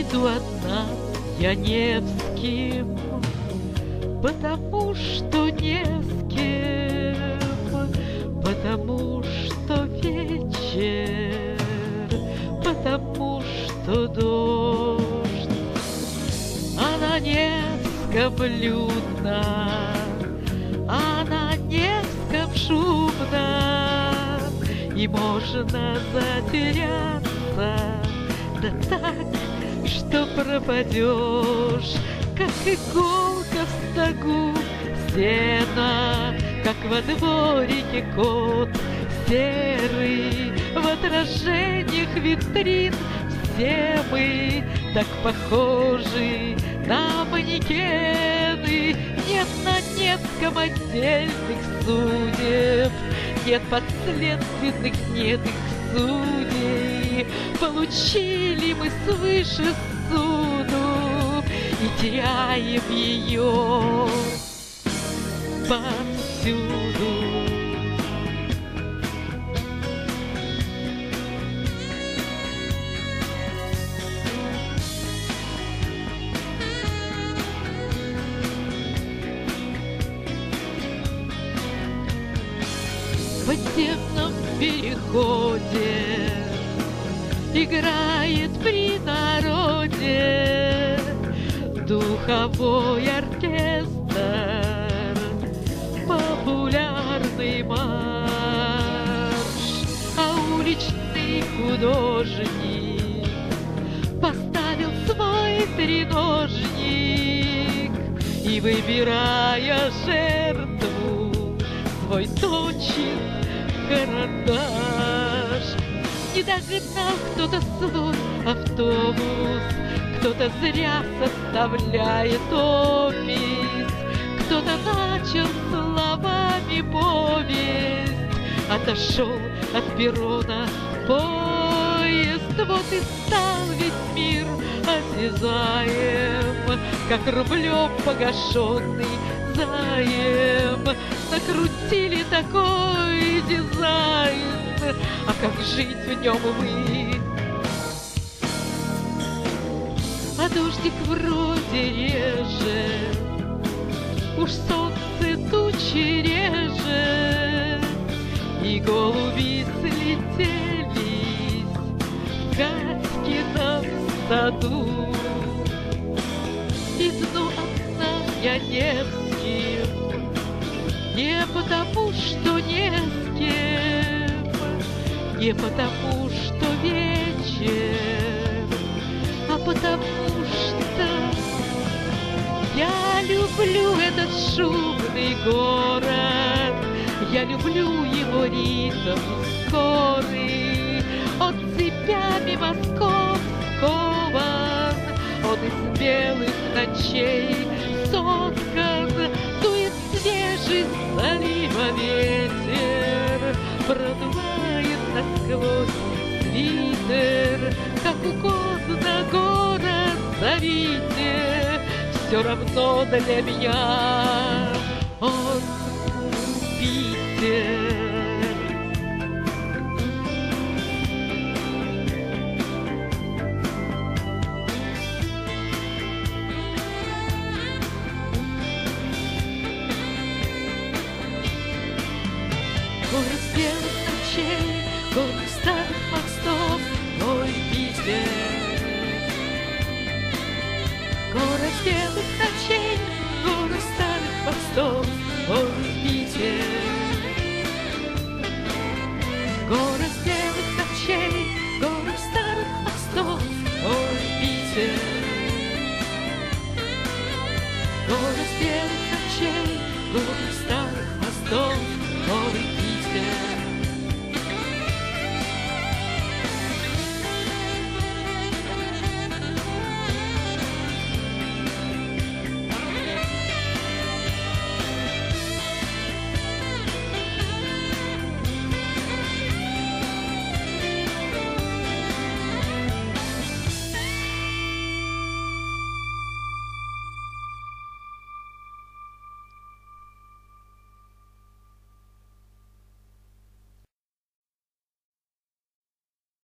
иду одна я Невским, потому что не с кем, потому что вечер, потому что дождь, а на Невском людно, а на Невском шумно, и можно затеряться, да так, что пропадешь, как иголка в стогу сена, как во дворике кот серый, в отражениях витрин все мы так похожи на манекены. Нет на Невском отдельных судеб, нет подследственных, нет их судей. Получили мы свыше суду и теряем ее повсюду. В подземном переходе играет при народе духовой оркестр, популярный марш, а уличный художник поставил свой треножник и, выбирая жертву, свой точит карандаш. Не догнал кто-то свой автобус, кто-то зря составляет опись, кто-то начал словами повесть, отошел от перрона поезд, вот и стал весь мир осязаем, как рублем погашенный заем. Накрутили такой дизайн, а как жить в нем мы? А дождик вроде реже, уж солнце тучи реже, и голуби слетелись в Катькином саду. И дну окна я Невским, не потому, что не с кем, не потому, что вечер, а потому что я люблю этот шумный город, я люблю его ритм скорый, он цепями мостков скован, он из белых ночей соткан, дует свежий залива ветер, продувает насквозь свитер, как угодно город зовите, все равно для меня он Питер. Город белый